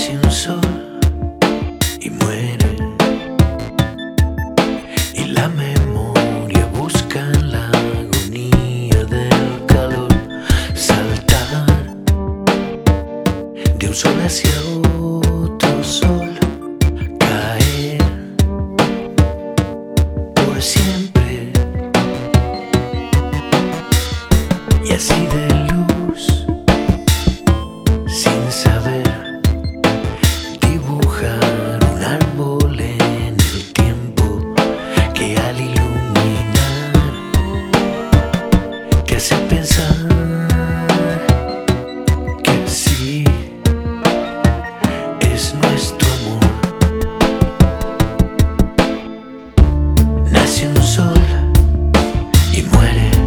Nace un sol y muere, y la memoria busca en la agonía del calor saltar de un sol hacia otro sol, caer por siempre, y así de luz sin saber dibujar un árbol en el tiempo que al iluminar te hace pensar que sí es nuestro amor. Nace un sol y muere,